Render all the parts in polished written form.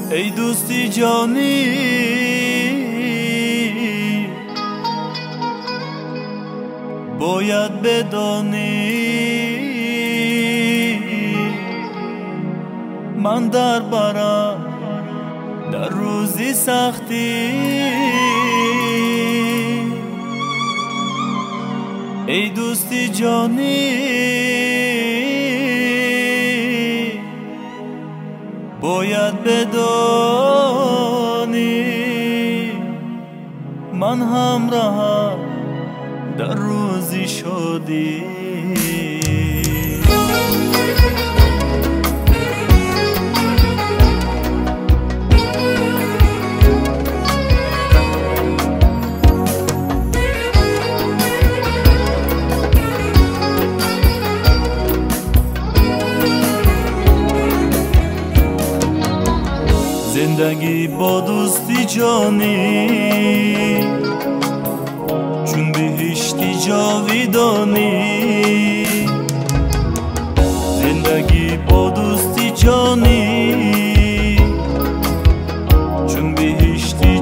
ای دوستی جانی باید بدانی من در برم در روزی سختی ای دوستی جانی باید بدانی من همراهم در روزی شدی زندگی با دوستی جانی چون بهشتی جاویدانی زندگی با دوستی جانی چون بهشتی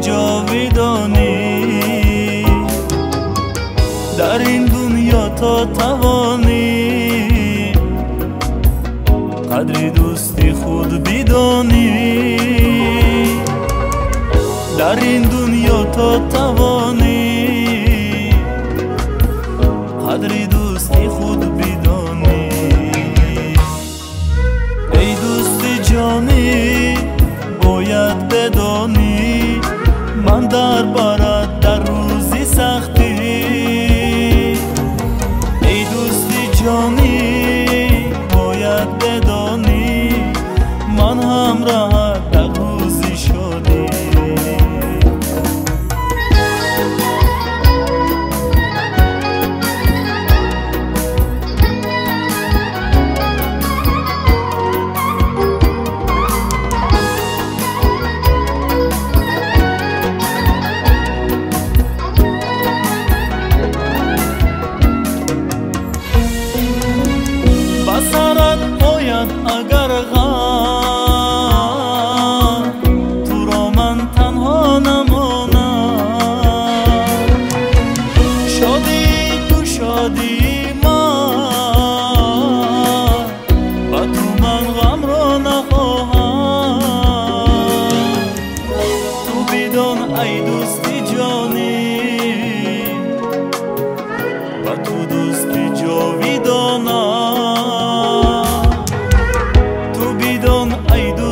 جاویدانی در این دنیا تا توانی قدری دوستی خود بدانی در این دنیا تا توانی قدری دوستی خود بدانی ای دوستی جانی باید بدانی من در برات در روزی سختی ای دوستی جانی باید بدانی من همراهت در روزی شدی اگر غم تو را من تنها نمانم شادی تو شادی من و تو من غم را نخواهم تو بدان ای دوستی جانی و تو دوستی جاویدانم I do